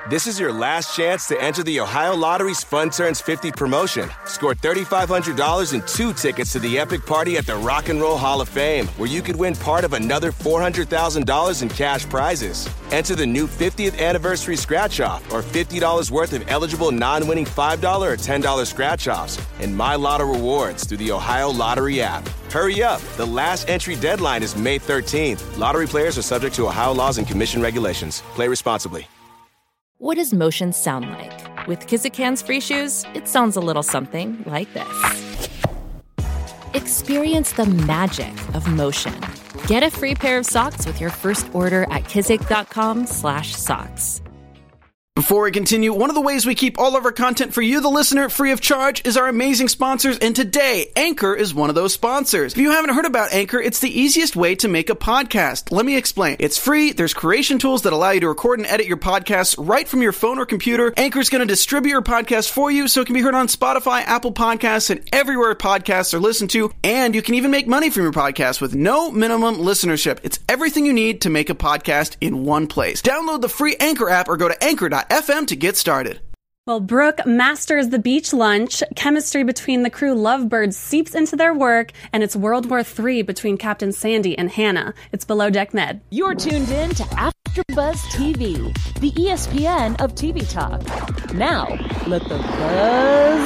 This is your last chance to enter the Ohio Lottery's Fun Turns 50 promotion. Score $3,500 and 2 tickets to the epic party at the Rock and Roll Hall of Fame, where you could win part of another $400,000 in cash prizes. Enter the new 50th anniversary scratch-off or $50 worth of eligible non-winning $5 or $10 scratch-offs and My Lotto rewards through the Ohio Lottery app. Hurry up. The last entry deadline is May 13th. Lottery players are subject to Ohio laws and commission regulations. Play responsibly. What does motion sound like? With Kizikans free shoes, it sounds a little something like this. Experience the magic of motion. Get a free pair of socks with your first order at kizik.com/socks. Before we continue, one of the ways we keep all of our content for you, the listener, free of charge is our amazing sponsors, and today, Anchor is one of those sponsors. If you haven't heard about Anchor, it's the easiest way to make a podcast. Let me explain. It's free, there's creation tools that allow you to record and edit your podcasts right from your phone or computer. Anchor's going to distribute your podcast for you so it can be heard on Spotify, Apple Podcasts, and everywhere podcasts are listened to, and you can even make money from your podcast with no minimum listenership. It's everything you need to make a podcast in one place. Download the free Anchor app or go to anchor.fm to get started. Well, Brooke masters the beach lunch. Chemistry between the crew lovebirds seeps into their work, and it's World War III between Captain Sandy and Hannah. It's Below Deck Med. You're tuned in to AfterBuzz TV, the ESPN of TV talk. Now, let the buzz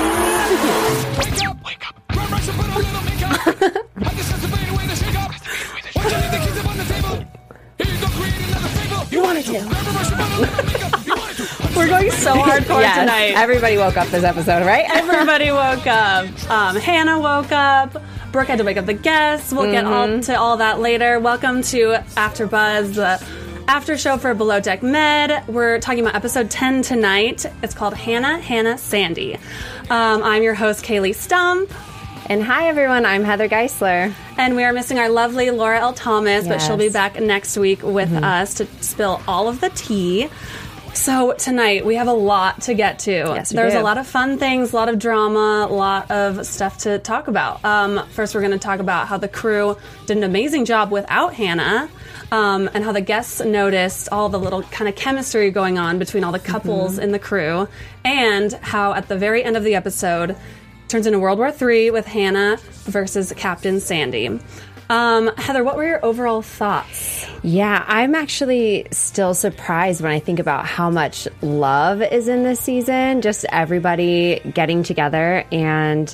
begin. Wake up! Run, rush, and put a little makeup. I just have to find a way to shake up. Watch out, the keys up on the table. Here you go, create another fable. You wanted to. Run, rush, and put a little makeup. You wanted to. We're going so hardcore Yes, tonight. everybody woke up this episode, right? Everybody woke up. Hannah woke up. Brooke had to wake up the guests. We'll get to all that later. Welcome to AfterBuzz, the after show for Below Deck Med. We're talking about episode 10 tonight. It's called Hannah, Sandy. I'm your host, Kaylee Stump. And hi, everyone. I'm Heather Geisler. And we are missing our lovely Laura L. Thomas, but she'll be back next week with us to spill all of the tea. So tonight we have a lot to get to. Yes, There's a lot of fun things, a lot of drama, a lot of stuff to talk about. First, we're going to talk about how the crew did an amazing job without Hannah, and how the guests noticed all the little kind of chemistry going on between all the couples in the crew, and how at the very end of the episode turns into World War III with Hannah versus Captain Sandy. Heather, what were your overall thoughts? Yeah, I'm actually still surprised when I think about how much love is in this season. Just everybody getting together, and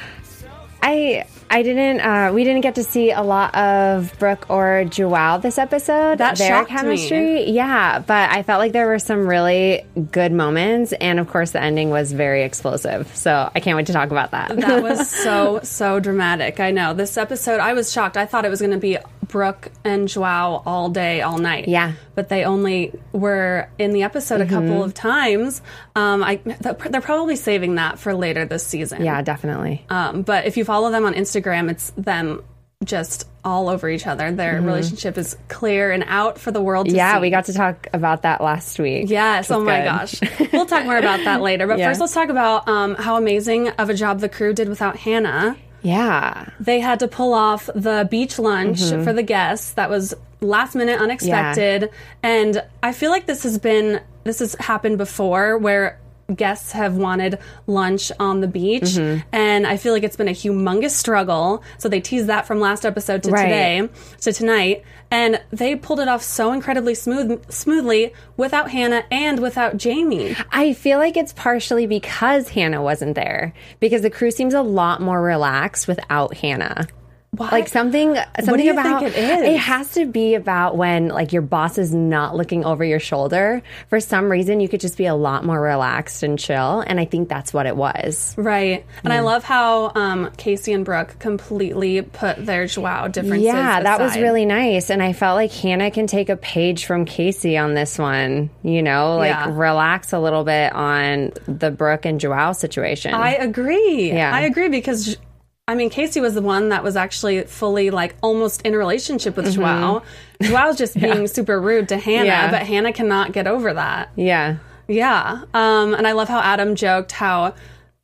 we didn't get to see a lot of Brooke or Joao this episode. That their shocked chemistry. me. Yeah, but I felt like there were some really good moments, and of course the ending was very explosive. So I can't wait to talk about that. That was so dramatic. I know. This episode, I was shocked. I thought it was going to be Brooke and Joao all day, all night. Yeah. But they only were in the episode a couple of times. They're probably saving that for later this season. Yeah, definitely. But if you follow them on Instagram, it's them just all over each other. Their relationship is clear and out for the world to see. Yeah, we got to talk about that last week. Yes, oh my gosh. We'll talk more about that later. But first, let's talk about how amazing of a job the crew did without Hannah. Yeah. They had to pull off the beach lunch for the guests. That was last minute, unexpected. Yeah. And I feel like this has happened before where guests have wanted lunch on the beach. And I feel like it's been a humongous struggle. So they teased that from last episode to tonight. And they pulled it off so incredibly smoothly without Hannah and without Jamie. I feel like it's partially because Hannah wasn't there, because the crew seems a lot more relaxed without Hannah. What? Like something what do you about think it is? It has to be about when like your boss is not looking over your shoulder. For some reason, you could just be a lot more relaxed and chill, and I think that's what it was. Right. And I love how Casey and Brooke completely put their Joao differences Yeah, that was aside. really nice, and I felt like Hannah can take a page from Casey on this one. You know, like relax a little bit on the Brooke and Joao situation. I agree. Yeah. I agree because Casey was the one that was actually fully, like, almost in a relationship with Joao. Joao's just being super rude to Hannah, but Hannah cannot get over that. Yeah. Yeah. And I love how Adam joked how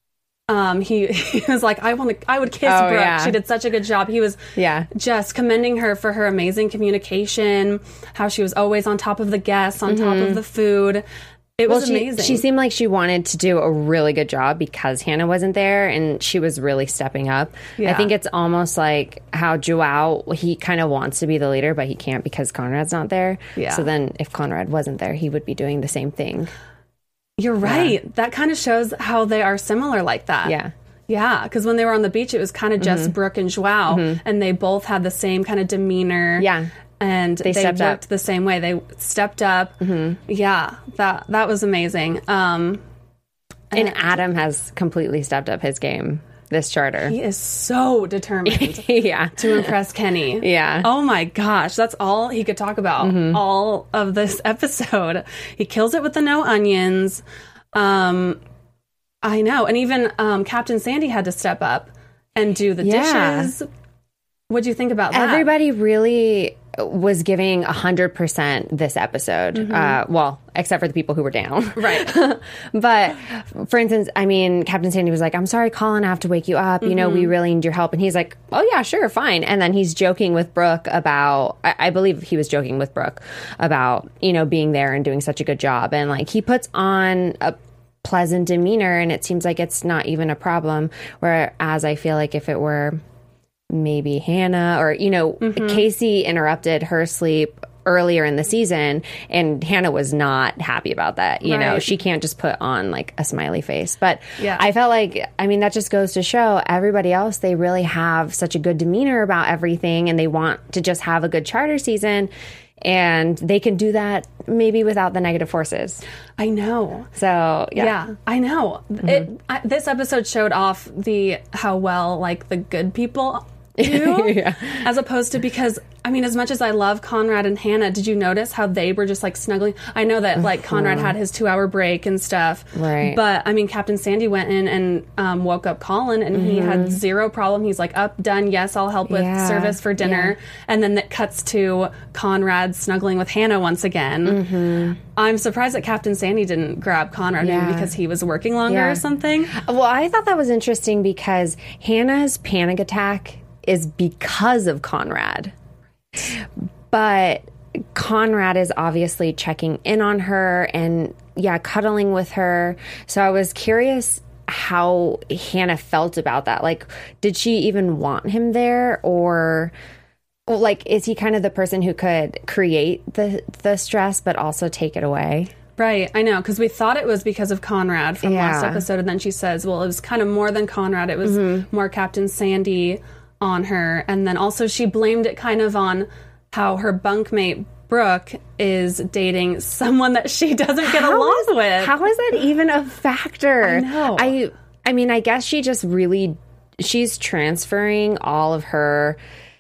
he was like, I would kiss Brooke. Yeah. She did such a good job. He was just commending her for her amazing communication, how she was always on top of the guests, on top of the food. It was amazing. She seemed like she wanted to do a really good job because Hannah wasn't there, and she was really stepping up. Yeah. I think it's almost like how Joao, he kind of wants to be the leader, but he can't because Conrad's not there. Yeah. So then if Conrad wasn't there, he would be doing the same thing. You're right. That kind of shows how they are similar like that. Yeah. Yeah, because when they were on the beach, it was kind of just Brooke and Joao, and they both had the same kind of demeanor. Yeah. And they stepped worked up. the same way. They stepped up. Yeah, that was amazing. And Adam has completely stepped up his game this charter. He is so determined Yeah. to impress Kenny. Yeah. Oh my gosh, that's all he could talk about all of this episode. He kills it with the no onions. I know. And even Captain Sandy had to step up and do the dishes. What'd you think about that? Everybody really was giving 100% this episode. Well, except for the people who were down. Right. But for instance, I mean, Captain Sandy was like, I'm sorry, Colin, I have to wake you up. You know, we really need your help. And he's like, oh yeah, sure, fine. And then he's joking with Brooke about, I believe he was joking with Brooke about, you know, being there and doing such a good job. And like, he puts on a pleasant demeanor and it seems like it's not even a problem. Whereas I feel like if it were maybe Hannah or, you know, Casey interrupted her sleep earlier in the season and Hannah was not happy about that. You know, she can't just put on like a smiley face. But I felt like, I mean, that just goes to show everybody else, they really have such a good demeanor about everything and they want to just have a good charter season. And they can do that maybe without the negative forces. I know. So, yeah I know. This episode showed off how well like the good people do, as opposed to, because I mean, as much as I love Conrad and Hannah, did you notice how they were just like snuggling? I know that like Conrad had his 2-hour break and stuff, right? But I mean, Captain Sandy went in and woke up Colin, and he had zero problem. He's like, up, done, yes, I'll help with service for dinner. And then that cuts to Conrad snuggling with Hannah once again. I'm surprised that Captain Sandy didn't grab Conrad, maybe because he was working longer or something. Well, I thought that was interesting because Hannah's panic attack is because of Conrad. But Conrad is obviously checking in on her and, cuddling with her. So I was curious how Hannah felt about that. Like, did she even want him there? Or, like, is he kind of the person who could create the stress but also take it away? Right, I know, because we thought it was because of Conrad from last episode, and then she says, well, it was kind of more than Conrad. It was more Captain Sandy on her, and then also she blamed it kind of on how her bunkmate Brooke is dating someone that she doesn't get along with. How is that even a factor? I know. I mean, I guess she just she's transferring all of her,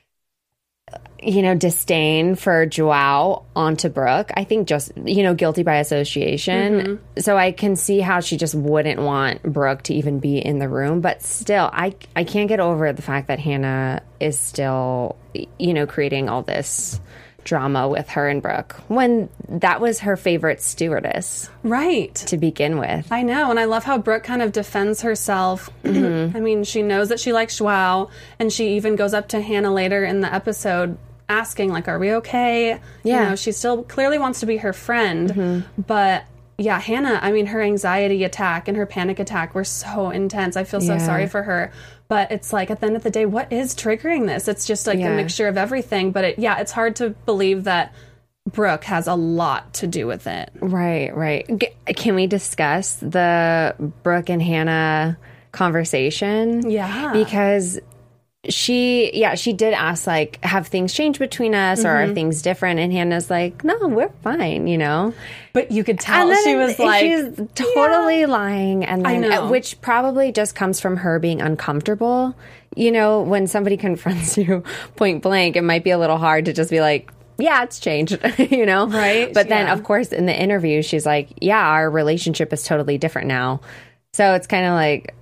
you know, disdain for Joao onto Brooke. I think just, you know, guilty by association. So I can see how she just wouldn't want Brooke to even be in the room. But still, I can't get over the fact that Hannah is still, you know, creating all this drama with her and Brooke when that was her favorite stewardess. Right. To begin with. I know. And I love how Brooke kind of defends herself. I mean, she knows that she likes Joao, and she even goes up to Hannah later in the episode asking, like, are we okay? Yeah. You know, she still clearly wants to be her friend. But yeah, Hannah, I mean, her anxiety attack and her panic attack were so intense. I feel so sorry for her. But it's like, at the end of the day, what is triggering this? It's just like a mixture of everything. But it's hard to believe that Brooke has a lot to do with it. Right. Can we discuss the Brooke and Hannah conversation? Yeah. Because she did ask, like, have things changed between us or are things different? And Hannah's like, no, we're fine, you know? But you could tell she was like... She's totally lying. And then, I know. which probably just comes from her being uncomfortable. You know, when somebody confronts you point blank, it might be a little hard to just be like, yeah, it's changed, you know? Right. But then, of course, in the interview, she's like, yeah, our relationship is totally different now. So it's kind of like,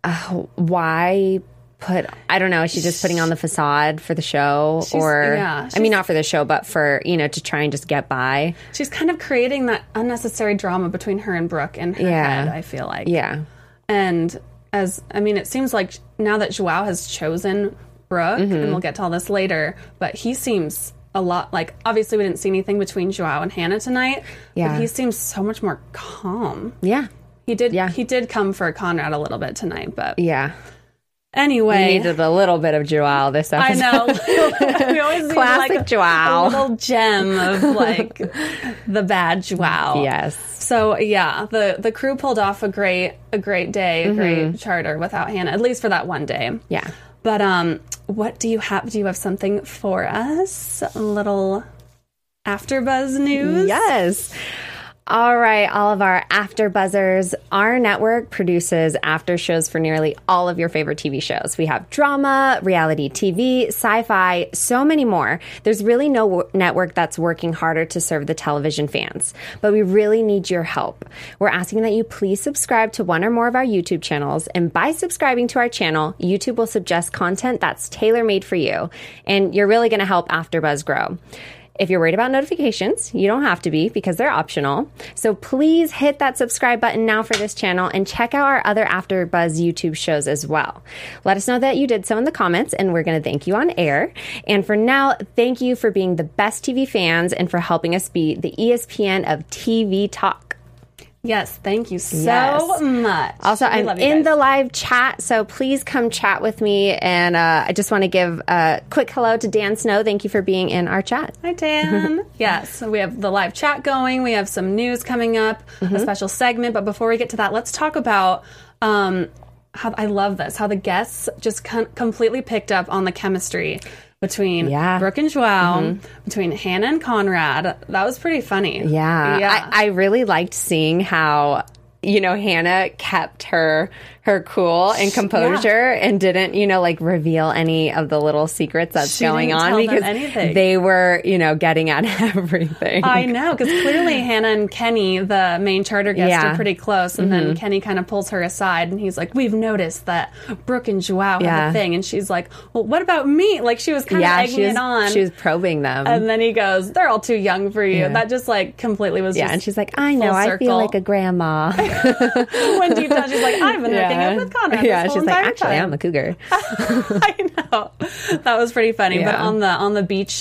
why... I don't know, is she just putting on the facade for the show? I mean, not for the show, but for, you know, to try and just get by. She's kind of creating that unnecessary drama between her and Brooke in her head, I feel like. Yeah. And it seems like now that Joao has chosen Brooke, and we'll get to all this later, but he seems a lot, like, obviously we didn't see anything between Joao and Hannah tonight, Yeah. but he seems so much more calm. Yeah. He did come for Conrad a little bit tonight, but Yeah. anyway. We needed a little bit of Joao this I episode. know. We always need Classic like Joao. a little gem of like the bad Joao. Yes. So yeah, the crew pulled off a great day, a great charter without Hannah, at least for that one day. Yeah. But what do you have? Do you have something for us? A little AfterBuzz news? Yes. All right, all of our after buzzers. Our network produces after shows for nearly all of your favorite TV shows. We have drama, reality TV, sci-fi, so many more. There's really no network that's working harder to serve the television fans, but we really need your help. We're asking that you please subscribe to one or more of our YouTube channels, and by subscribing to our channel, YouTube will suggest content that's tailor-made for you, and you're really going to help AfterBuzz grow. If you're worried about notifications, you don't have to be because they're optional. So please hit that subscribe button now for this channel and check out our other AfterBuzz YouTube shows as well. Let us know that you did so in the comments and we're going to thank you on air. And for now, thank you for being the best TV fans and for helping us be the ESPN of TV talk. Yes, thank you so much. Also, We I'm love you in guys. the live chat, so please come chat with me. And I just want to give a quick hello to Dan Snow. Thank you for being in our chat. Hi, Dan. Yes, so we have the live chat going. We have some news coming up, a special segment. But before we get to that, let's talk about how I love this, how the guests just completely picked up on the chemistry between Brooke and Joao, between Hannah and Conrad. That was pretty funny. Yeah. I really liked seeing how, Hannah kept her cool and composure and didn't, like reveal any of the little secrets that's going didn't on tell them because anything. they were, getting at everything. I know, because clearly Hannah and Kenny, the main charter guest, are pretty close. And then Kenny kind of pulls her aside and he's like, we've noticed that Brooke and Joao have a thing. And she's like, well, what about me? Like, she was kind of egging it on. She was probing them. And then he goes, they're all too young for you. That just like completely was just and she's like, I know, I feel like a grandma. When deep down she's like, I've been hooking up with Conrad this whole she's like, entire actually, time. I'm a cougar. I know. That was pretty funny. But on the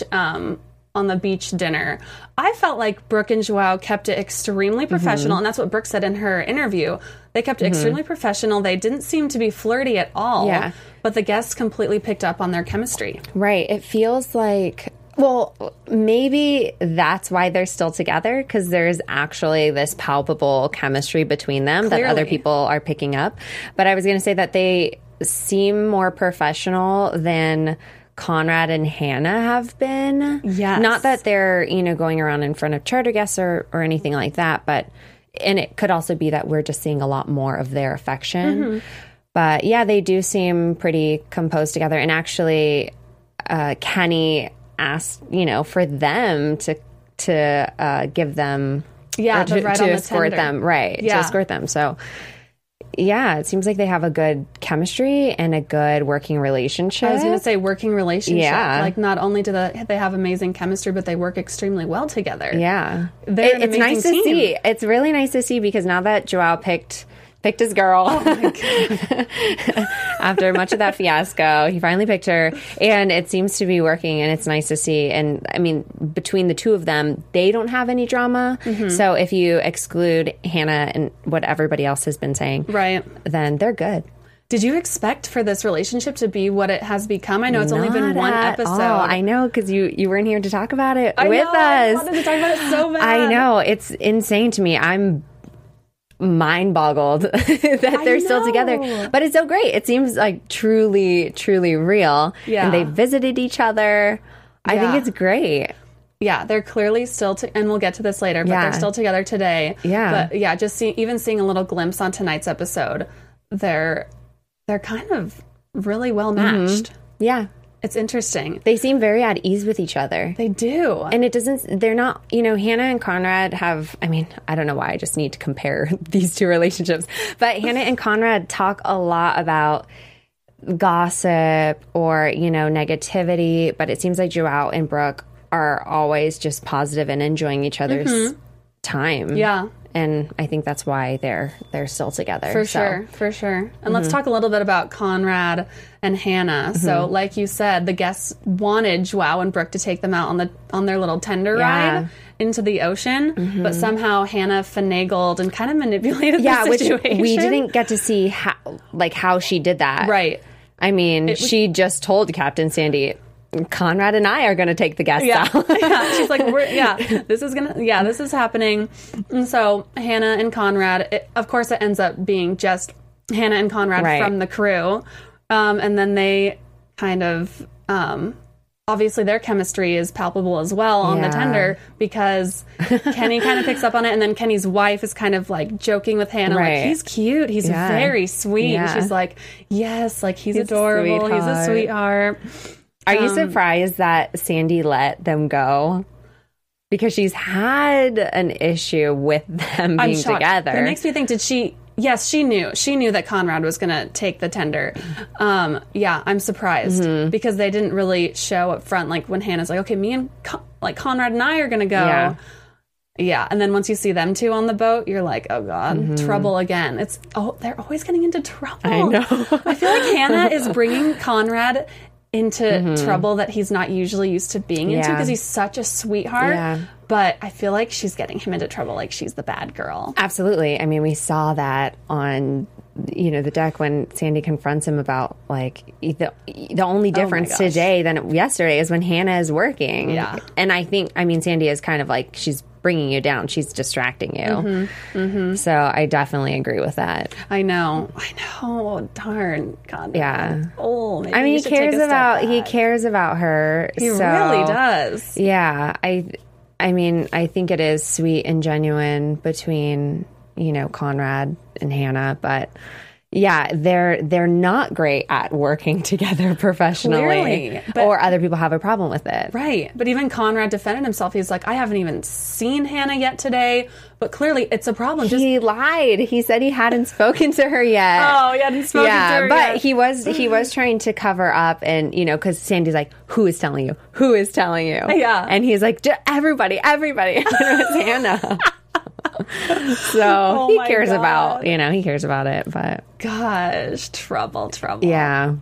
beach dinner, I felt like Brooke and Joao kept it extremely professional, and that's what Brooke said in her interview. They kept it extremely professional. They didn't seem to be flirty at all. Yeah. But the guests completely picked up on their chemistry. Right. It feels like, well, maybe that's why they're still together, because there's actually this palpable chemistry between them that other people are picking up. But I was going to say that they seem more professional than Conrad and Hannah have been. Yes. Not that they're, going around in front of charter guests or anything like that, but, and it could also be that we're just seeing a lot more of their affection. But yeah, they do seem pretty composed together. And actually, Kenny asked, for them to give them, the ride on the escort tender. them, right? To escort them. So, yeah, it seems like they have a good chemistry and a good working relationship. I was going to say working relationship. Yeah. Like, not only do they have amazing chemistry, but they work extremely well together. Yeah, They're an it's nice amazing to team. see. It's really nice to see because now that Joao picked his girl. Oh my God. After much of that fiasco, he finally picked her, and it seems to be working, and it's nice to see. And I mean, between the two of them, they don't have any drama. So if you exclude Hannah and what everybody else has been saying, Right. then they're good. Did you expect for this relationship to be what it has become? I know it's only been one Not at episode. all. I know, because you weren't here to talk about it with us. I wanted to talk about it so bad. I know. It's insane to me. I'm mind boggled that they're still together, but it's so great. It seems like truly real. Yeah. And they visited each other. I think it's great. Yeah, they're clearly still, and we'll get to this later, but they're still together today. Yeah. But yeah, just even seeing a little glimpse on tonight's episode, they're kind of really well matched. Yeah. It's interesting. They seem very at ease with each other. They do. And they're not, Hannah and Conrad have, I don't know why I just need to compare these two relationships, but Hannah and Conrad talk a lot about gossip or, negativity, but it seems like Joao and Brooke are always just positive and enjoying each other's time. Yeah. and I think that's why they're still together. For So, sure. And let's talk a little bit about Conrad and Hannah. So, like you said, the guests wanted Joao and Brooke to take them out on their little tender ride into the ocean, but somehow Hannah finagled and kind of manipulated the situation. Which we didn't get to see how she did that. Right. I mean, she just told Captain Sandy, Conrad and I are going to take the guests out. She's like, this is happening. And so Hannah and Conrad, of course, it ends up being just Hannah and Conrad from the crew. And then they kind of, obviously their chemistry is palpable as well on the tender, because Kenny kind of picks up on it. And then Kenny's wife is kind of like joking with Hannah, like, he's cute. He's very sweet. Yeah. And she's like, yes, like he's adorable. He's a sweetheart. Are you surprised that Sandy let them go? Because she's had an issue with them being together. It makes me think, yes, she knew. She knew that Conrad was going to take the tender. I'm surprised because they didn't really show up front. Like when Hannah's like, okay, me and Conrad and I are going to go. Yeah. And then once you see them two on the boat, you're like, oh God, trouble again. They're always getting into trouble. I know. I feel like Hannah is bringing Conrad into trouble that he's not usually used to being into, because he's such a sweetheart. But I feel like she's getting him into trouble, like she's the bad girl. Absolutely. I mean, we saw that on the deck when Sandy confronts him about like the only difference today than yesterday is when Hannah is working. Yeah. And I think, Sandy is kind of like, she's bringing you down. She's distracting you. So I definitely agree with that. I know. Darn. God. Yeah. Oh, maybe he cares about her. He really does. Yeah. I think it is sweet and genuine between, Conrad and Hannah, but yeah, they're not great at working together professionally. Clearly, or other people have a problem with it. Right. But even Conrad defended himself. He's like, I haven't even seen Hannah yet today, but clearly it's a problem. He lied. He said he hadn't spoken to her yet. Oh, he hadn't spoken to her but yet. he was trying to cover up, and because Sandy's like, who is telling you? Who is telling you? Yeah. And he's like, everybody. And it's Hannah. So he cares about it, but gosh, trouble. Yeah.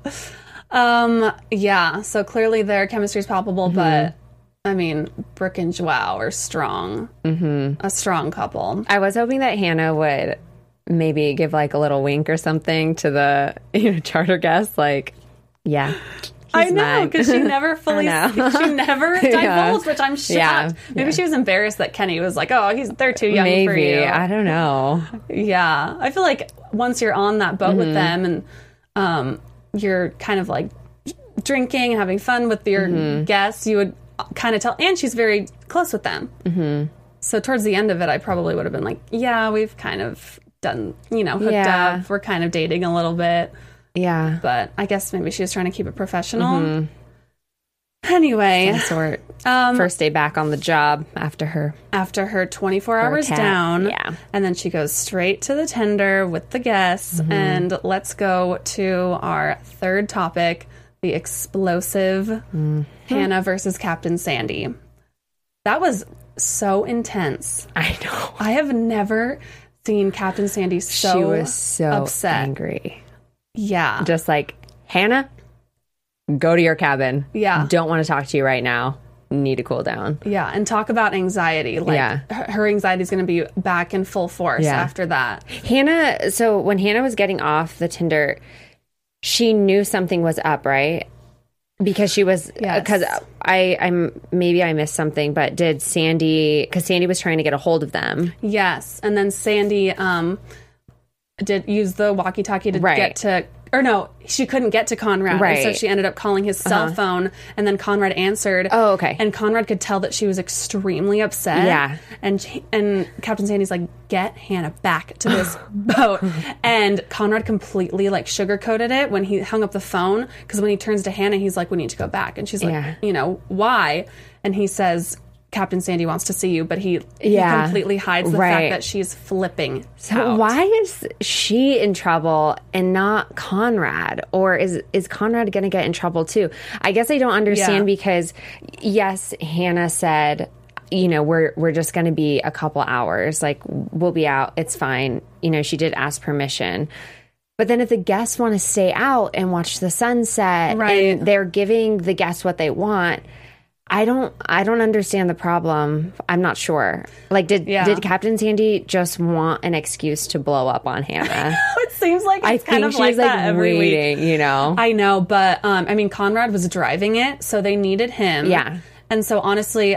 So clearly their chemistry is palpable, but Brooke and Joao are strong. A strong couple. I was hoping that Hannah would maybe give like a little wink or something to the charter guests, like, yeah. I know, because she never fully, she never divulged, which I'm shocked. Maybe she was embarrassed that Kenny was like, oh, they're too young for you. I don't know. Yeah. I feel like once you're on that boat with them and you're kind of like drinking and having fun with your guests, you would kind of tell, and she's very close with them. So towards the end of it, I probably would have been like, yeah, we've kind of done, hooked up. We're kind of dating a little bit. Yeah. But I guess maybe she was trying to keep it professional. Anyway. Some sort. First day back on the job after her 24 hours down. Yeah. And then she goes straight to the tender with the guests. And let's go to our third topic, the explosive Hannah versus Captain Sandy. That was so intense. I know. I have never seen Captain Sandy so She was so upset. Angry. Yeah. Just like, Hannah, go to your cabin. Yeah. Don't want to talk to you right now. Need to cool down. Yeah. And talk about anxiety. Like, her anxiety is going to be back in full force after that. Hannah, so when Hannah was getting off the Tinder, she knew something was up, right? Because she was, because I'm maybe I missed something, but did Sandy, because Sandy was trying to get a hold of them. Yes. And then Sandy, did use the walkie-talkie to get to, or no, she couldn't get to Conrad. Right. And so she ended up calling his cell phone, and then Conrad answered. Oh, okay. And Conrad could tell that she was extremely upset. Yeah. And Captain Sandy's like, get Hannah back to this boat. And Conrad completely like sugarcoated it when he hung up the phone, because when he turns to Hannah, he's like, we need to go back. And she's like, why? And he says, Captain Sandy wants to see you, but he completely hides the fact that she's flipping out. Why is she in trouble and not Conrad? Or is Conrad going to get in trouble too? I guess I don't understand because, yes, Hannah said, you know, we're just going to be a couple hours. Like, we'll be out. It's fine. You know, she did ask permission. But then if the guests want to stay out and watch the sunset, Right. and they're giving the guests what they want, I don't understand the problem. I'm not sure. Like, did Captain Sandy just want an excuse to blow up on Hannah? It seems like I it's kind think of like she's that like every waiting, week. you know? I know, but I mean, Conrad was driving it, so they needed him. Yeah. And so honestly,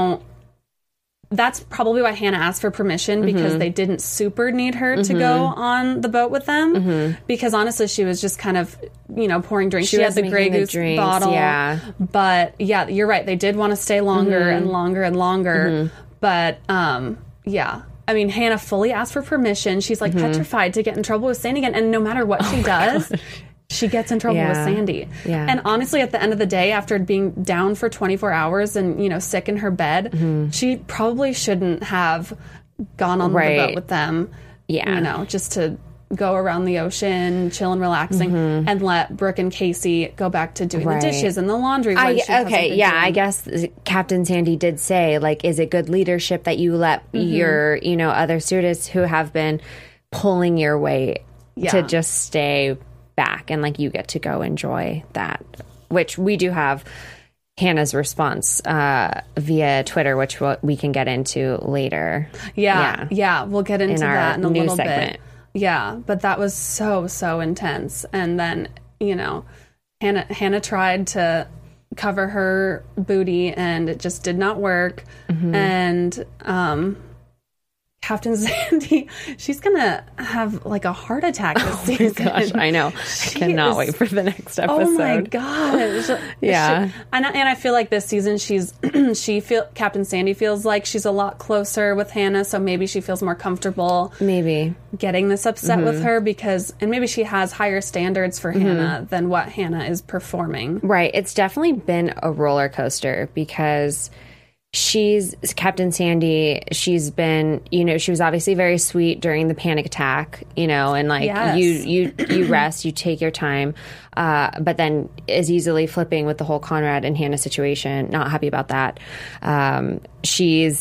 that's probably why Hannah asked for permission, because Mm-hmm. they didn't super need her to go on the boat with them. Mm-hmm. Because honestly, she was just kind of, you know, pouring drinks. She She had was the Grey making the Goose drinks, bottle. yeah. But yeah, you're right. They did want to stay longer and longer and longer. But yeah. I mean, Hannah fully asked for permission. She's like petrified to get in trouble with Sandy again. And no matter what she does, she gets in trouble with Yeah. Sandy. Yeah. And honestly, at the end of the day, after being down for 24 hours and, you know, sick in her bed, she probably shouldn't have gone on the Right. boat with them. Yeah. You know, just to go around the ocean, chill and relaxing, and let Brooke and Casey go back to doing Right. the dishes and the laundry. When she hasn't been I doing. guess Captain Sandy did say, like, is it good leadership that you let your, you know, other students who have been pulling your weight Yeah. to just stay back, and like you get to go enjoy that, which we do have Hannah's response via Twitter, which we can get into later. Yeah, we'll get into our that in a news little segment. bit. Yeah, but that was so intense. And then, you know, Hannah tried to cover her booty and it just did not work. And Captain Sandy, she's gonna have like a heart attack this season. Gosh, I know. I She cannot is- wait for the next episode. Oh my gosh! Yeah. and I feel like this season Captain Sandy feels like she's a lot closer with Hannah, so maybe she feels more comfortable Maybe. getting this upset with her and maybe she has higher standards for Hannah than what Hannah is performing. Right. It's definitely been a roller coaster because she's Captain Sandy. She's been, you know, she was obviously very sweet during the panic attack, you know, and like Yes. you rest, you take your time, but then is easily flipping with the whole Conrad and Hannah situation. Not happy about that. She's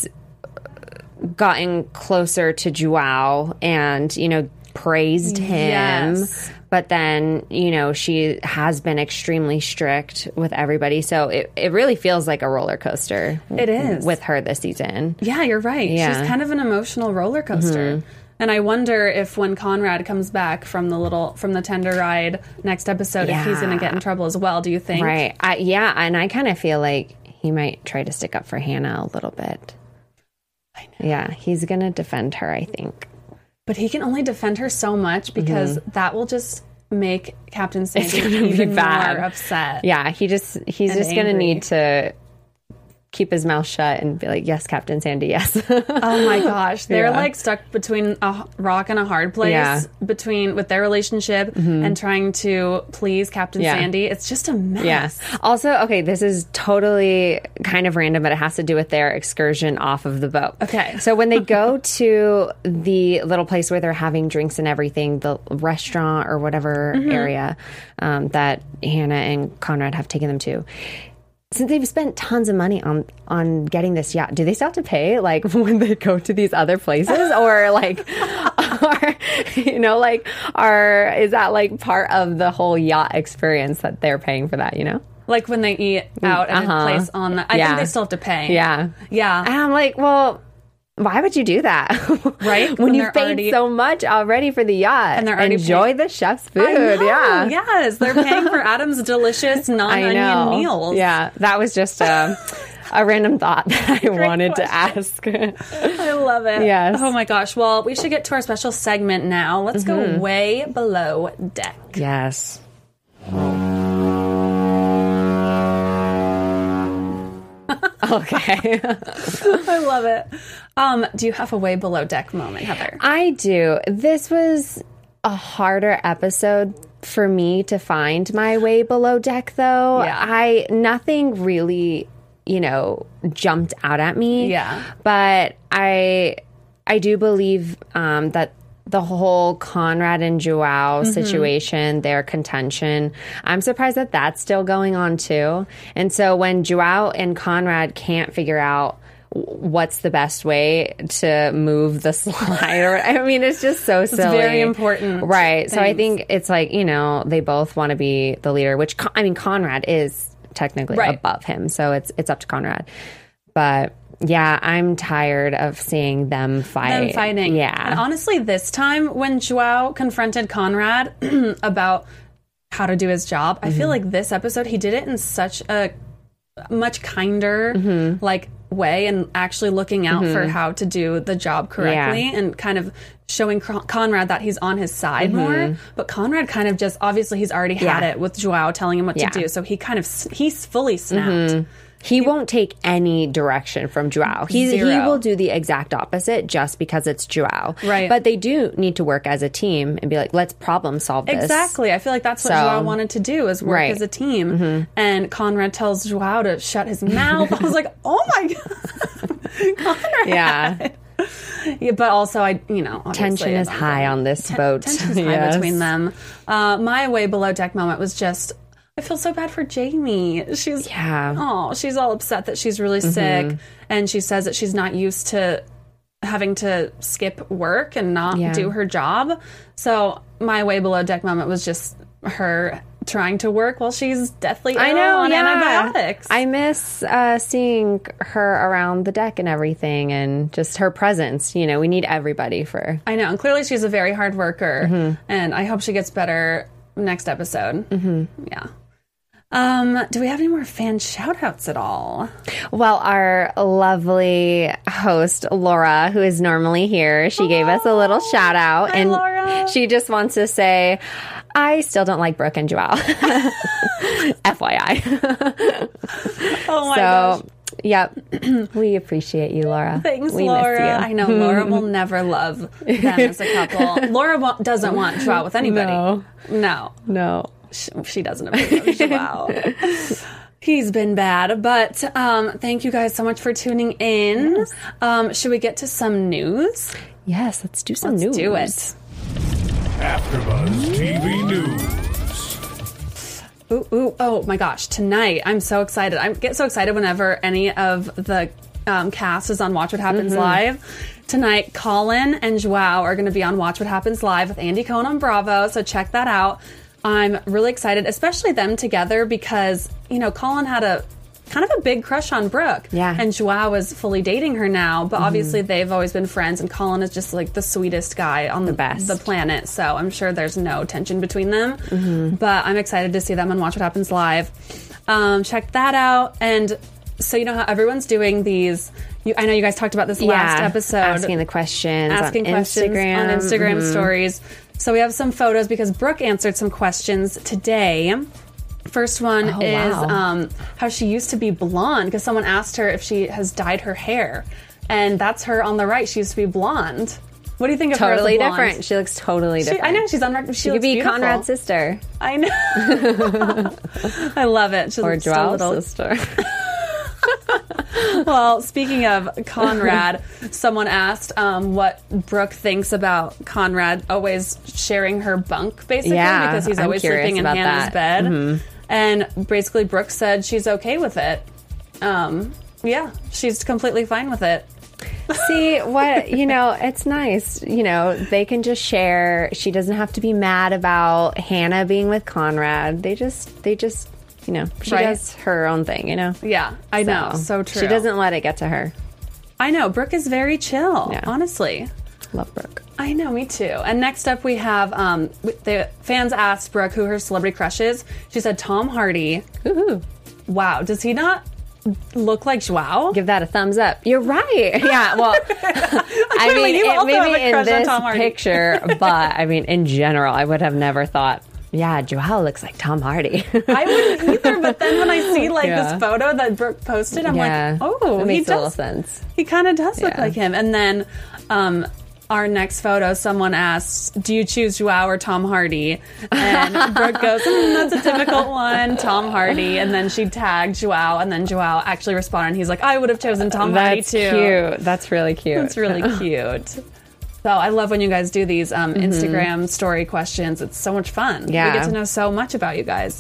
gotten closer to Joao and, you know, praised him. Yes. But then, you know, she has been extremely strict with everybody. So it really feels like a roller coaster. It is. With her this season. Yeah, you're right. Yeah. She's kind of an emotional roller coaster. And I wonder if when Conrad comes back from the tender ride next episode, if he's going to get in trouble as well. Do you think? Right. Yeah. And I kind of feel like he might try to stick up for Hannah a little bit. I know. Yeah. He's going to defend her, I think. But he can only defend her so much because that will just make Captain Sandy gonna be even bad. more upset. Yeah. He's just going to angry. need to keep his mouth shut and be like, yes, Captain Sandy, yes. Oh my gosh, they're Yeah. like stuck between a rock and a hard place Yeah. with their relationship and trying to please Captain Yeah. Sandy. It's just a mess. Yeah. Also, okay, this is totally kind of random, but it has to do with their excursion off of the boat. Okay. So when they go to the little place where they're having drinks and everything, the restaurant or whatever area that Hannah and Conrad have taken them to, since they've spent tons of money on getting this yacht, do they still have to pay like when they go to these other places, or like, or you know, like, is that like part of the whole yacht experience that they're paying for that? You know, Like when they eat out at a place on the... I Yeah. think they still have to pay. yeah, Yeah. And I'm like, well, why would you do that? Right? when When you've they're paid already- so much already for the yacht, And they're already enjoy paying- the chef's food. I know, Yeah. Yes, they're paying for Adam's delicious I non-onion know. meals. Yeah, that was just a random thought that I wanted to ask. I love it. Yes. Oh my gosh. Well, we should get to our special segment now. Let's go way below deck. Yes. Okay. I love it. Do you have a way below deck moment, Heather? I do. This was a harder episode for me to find my way below deck, though. Yeah. Nothing really, you know, jumped out at me. Yeah. But I do believe that the whole Conrad and Joao situation, their contention, I'm surprised that that's still going on too. And so when Joao and Conrad can't figure out what's the best way to move the slide. Or I mean, it's just so silly. It's very important. Right. So I think it's like, they both want to be the leader, which, Conrad is technically above him. So it's up to Conrad. But yeah, I'm tired of seeing them fight. Yeah. And honestly, this time when Joao confronted Conrad about how to do his job, I feel like this episode, he did it in such a much kinder, way, and actually looking out for how to do the job correctly and kind of showing Conrad that he's on his side more. But Conrad kind of just, obviously he's already had it with Joao telling him what to do. So he's fully snapped. He won't take any direction from Joao. He will do the exact opposite just because it's Joao. Right. But they do need to work as a team and be like, let's problem solve this. Exactly. I feel like that's what Joao wanted to do, is work as a team. And Conrad tells Joao to shut his mouth. I was like, oh my God. Conrad. Yeah. Yeah, but also, tension is high on this boat. Tension is high between them. My way below deck moment was just, I feel so bad for Jamie. She's all upset that she's really sick, and she says that she's not used to having to skip work and not do her job. So my way below deck moment was just her trying to work while she's deathly ill on antibiotics. I miss seeing her around the deck and everything, and just her presence. We need everybody for. I know, and clearly she's a very hard worker, and I hope she gets better next episode. Yeah. Do we have any more fan shout-outs at all? Well, our lovely host, Laura, who is normally here, she gave us a little shout-out. Hi, and Laura. She just wants to say, I still don't like Brooke and Joao. FYI. Oh, my gosh. Yep. We appreciate you, Laura. Thanks, we Laura. Miss you. I know Laura will never love them as a couple. Laura doesn't want Joao with anybody. No. She doesn't approve of Joao. He's been bad, but thank you guys so much for tuning in. Yes. Should we get to some news? Yes, let's do some news. Let's do it. AfterBuzz TV News. Ooh, oh my gosh, tonight I'm so excited. I get so excited whenever any of the cast is on Watch What Happens Live. Tonight, Colin and Joao are going to be on Watch What Happens Live with Andy Cohen on Bravo, so check that out. I'm really excited, especially them together, because, Colin had a kind of a big crush on Brooke. Yeah. And Joao is fully dating her now, but obviously they've always been friends, and Colin is just like the sweetest guy on the planet, so I'm sure there's no tension between them. But I'm excited to see them on Watch What Happens Live. Check that out. And so you know how everyone's doing these... I know you guys talked about this last episode. Asking questions on Instagram stories. So we have some photos because Brooke answered some questions today. First one is how she used to be blonde, because someone asked her if she has dyed her hair. And that's her on the right. She used to be blonde. What do you think of her as a blonde? Totally different. She looks totally different. I know. She's on record. She could be beautiful. Conrad's sister. I know. I love it. She's or Joao's sister. Well, speaking of Conrad, someone asked what Brooke thinks about Conrad always sharing her bunk, basically, because he's always sleeping in Hannah's bed. And basically, Brooke said she's okay with it. She's completely fine with it. See, it's nice. They can just share. She doesn't have to be mad about Hannah being with Conrad. They just she does her own thing, Yeah, I know. So true. She doesn't let it get to her. I know. Brooke is very chill, honestly. Love Brooke. I know, me too. And next up we have, the fans asked Brooke who her celebrity crush is. She said Tom Hardy. Ooh. Wow. Does he not look like Joao? Give that a thumbs up. You're right. Yeah, well, I mean, maybe in this picture, but I mean, in general, I would have never thought, yeah, Joao looks like Tom Hardy. I wouldn't either, but then when I see this photo that Brooke posted, I'm like, oh, it makes a little sense. He kind of does look like him. And then our next photo, someone asks, do you choose Joao or Tom Hardy? And Brooke goes, that's a difficult one, Tom Hardy. And then she tagged Joao, and then Joao actually responded. He's like, I would have chosen Tom Hardy too. That's cute. That's really cute. That's really cute. So I love when you guys do these Instagram story questions. It's so much fun. Yeah. We get to know so much about you guys.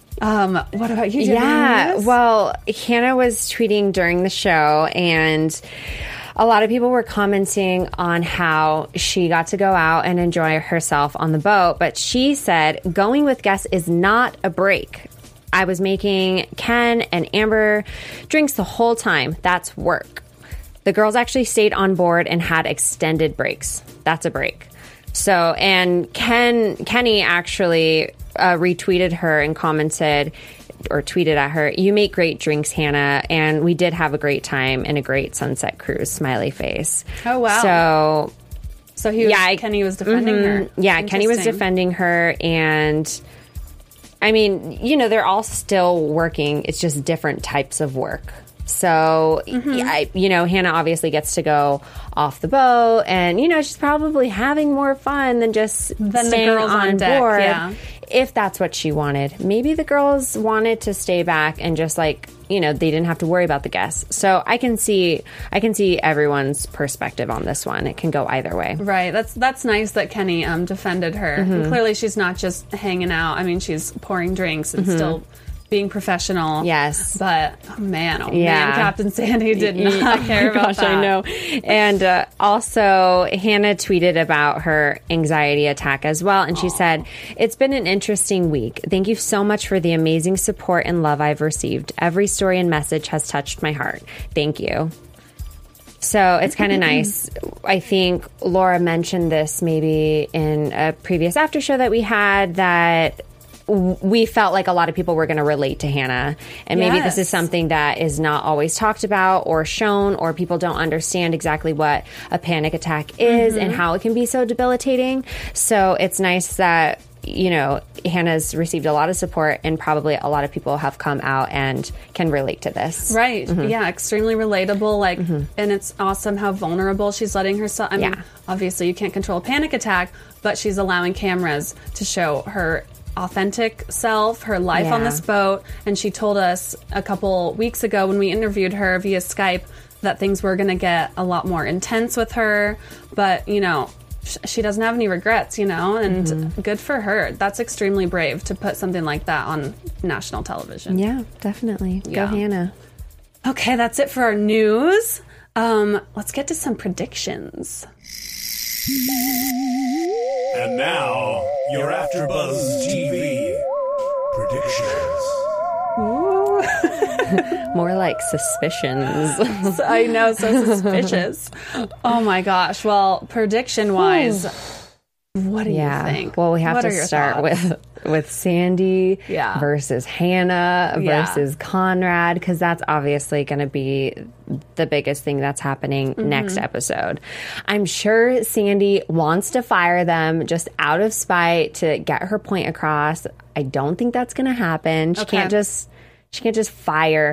What about you? Yeah, well, Hannah was tweeting during the show, and a lot of people were commenting on how she got to go out and enjoy herself on the boat, but she said going with guests is not a break. I was making Ken and Amber drinks the whole time. That's work. The girls actually stayed on board and had extended breaks. That's a break. So, and Kenny actually retweeted her and commented or tweeted at her, "You make great drinks, Hannah, and we did have a great time and a great sunset cruise." Smiley face. Oh, wow. So Kenny was defending her. Yeah, Kenny was defending her, and I mean, you know, they're all still working. It's just different types of work. So, Hannah obviously gets to go off the boat, and, you know, she's probably having more fun than just staying the girls on deck, board. yeah. If that's what she wanted. Maybe the girls wanted to stay back and just, like, you know, they didn't have to worry about the guests. So I can see everyone's perspective on this one. It can go either way. Right. That's nice that Kenny defended her. And clearly she's not just hanging out. I mean, she's pouring drinks and still being professional. Yes. But, oh man, Captain Sandy did not care about that. I know. And also, Hannah tweeted about her anxiety attack as well. And she said, "It's been an interesting week. Thank you so much for the amazing support and love I've received. Every story and message has touched my heart. Thank you." So it's kind of nice. I think Laura mentioned this maybe in a previous after show that we had, that we felt like a lot of people were going to relate to Hannah. And maybe this is something that is not always talked about or shown, or people don't understand exactly what a panic attack is and how it can be so debilitating. So it's nice that, you know, Hannah's received a lot of support, and probably a lot of people have come out and can relate to this. Right. Yeah, extremely relatable. Like, and it's awesome how vulnerable she's letting herself. I mean, obviously you can't control a panic attack, but she's allowing cameras to show her authentic self, her life on this boat. And she told us a couple weeks ago when we interviewed her via Skype that things were going to get a lot more intense with her. But, you know, she doesn't have any regrets, you know, and good for her. That's extremely brave to put something like that on national television. Yeah, definitely. Go Hannah. Okay, that's it for our news. Let's get to some predictions. And now, your AfterBuzz TV predictions. More like suspicions. I know, so suspicious. Oh my gosh. Well, prediction-wise, what do you think? Well, we have to start with Sandy versus Hannah versus Conrad, because that's obviously going to be the biggest thing that's happening next episode. I'm sure Sandy wants to fire them just out of spite to get her point across. I don't think that's going to happen. She can't just fire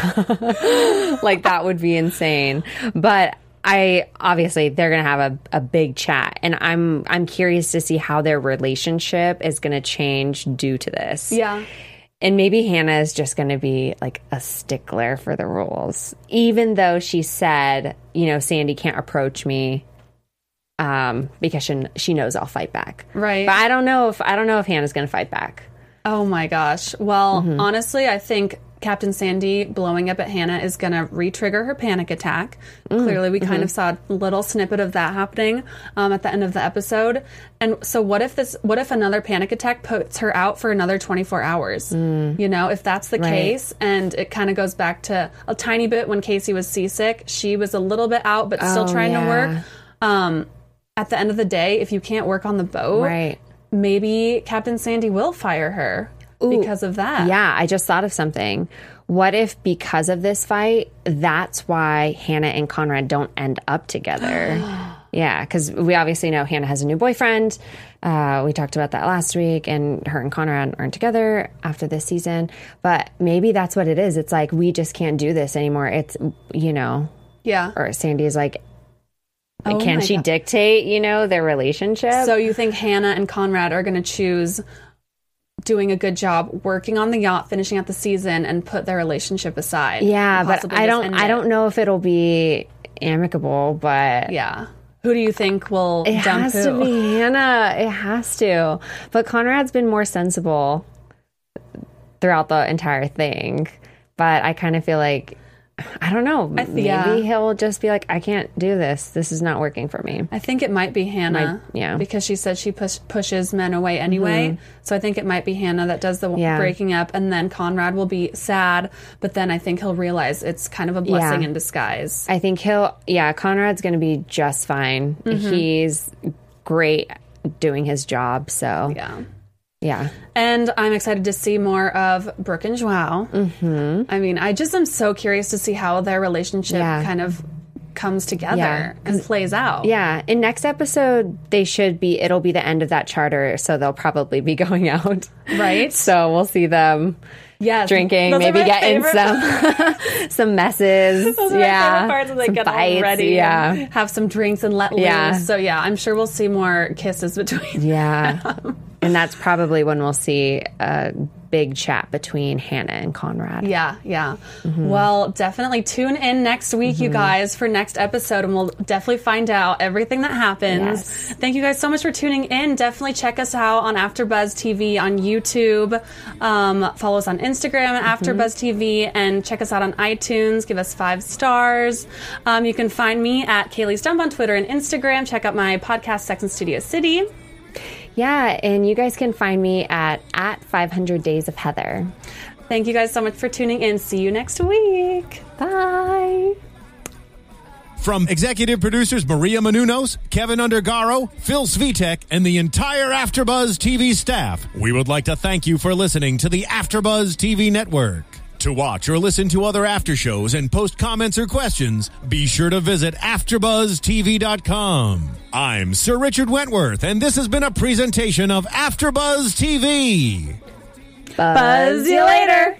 Hannah. Like, that would be insane. But obviously they're going to have a big chat, and I'm curious to see how their relationship is going to change due to this. Yeah. And maybe Hannah is just going to be like a stickler for the rules, even though she said, you know, Sandy can't approach me because she knows I'll fight back. Right. But I don't know if Hannah's going to fight back. Oh my gosh. Well, honestly, I think Captain Sandy blowing up at Hannah is going to re-trigger her panic attack. Clearly, we kind of saw a little snippet of that happening at the end of the episode. And so what if another panic attack puts her out for another 24 hours? You know, if that's the case, and it kind of goes back to a tiny bit when Casey was seasick. She was a little bit out, but still trying to work. At the end of the day, if you can't work on the boat, maybe Captain Sandy will fire her. Because of that. Yeah, I just thought of something. What if because of this fight, that's why Hannah and Conrad don't end up together? Yeah, because we obviously know Hannah has a new boyfriend. We talked about that last week, and her and Conrad aren't together after this season. But maybe that's what it is. It's like, we just can't do this anymore. It's, you know. Yeah. Or Sandy is like, can she dictate, you know, their relationship? So you think Hannah and Conrad are going to choose doing a good job working on the yacht, finishing out the season, and put their relationship aside? Yeah, but I don't know if it'll be amicable, but yeah. Who do you think will dump who? It has to be Hannah. It has to. But Conrad's been more sensible throughout the entire thing. But I kind of feel like, I don't know, maybe he'll just be like, I can't do this. This is not working for me. I think it might be Hannah. Because she said she pushes men away anyway. So I think it might be Hannah that does the breaking up, and then Conrad will be sad, but then I think he'll realize it's kind of a blessing in disguise. I think Conrad's going to be just fine. He's great doing his job, so. Yeah. And I'm excited to see more of Brooke and Joao. I mean, I just am so curious to see how their relationship kind of comes together and plays out. Yeah. In next episode, it'll be the end of that charter, so they'll probably be going out. Right. So we'll see them drinking, maybe getting some messes. Those are my favorite parts when they get all ready and have some drinks and let loose. So I'm sure we'll see more kisses between them. And that's probably when we'll see a big chat between Hannah and Conrad. Well, definitely tune in next week, you guys, for next episode, and we'll definitely find out everything that happens. Thank you guys so much for tuning in. Definitely check us out on AfterBuzz TV on YouTube. Follow us on Instagram at AfterBuzz TV, and check us out on iTunes. Give us 5 stars. You can find me at Kaylee Stump on Twitter and Instagram. Check out my podcast, Sex and Studio City. Yeah, and you guys can find me at 500 Days of Heather. Thank you guys so much for tuning in. See you next week. Bye. From executive producers Maria Menounos, Kevin Undergaro, Phil Svitek, and the entire AfterBuzz TV staff, we would like to thank you for listening to the AfterBuzz TV network. To watch or listen to other after shows and post comments or questions, be sure to visit AfterBuzzTV.com. I'm Sir Richard Wentworth, and this has been a presentation of AfterBuzz TV. Buzz you later.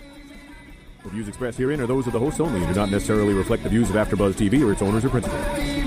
The views expressed herein are those of the hosts only and do not necessarily reflect the views of AfterBuzz TV or its owners or principals.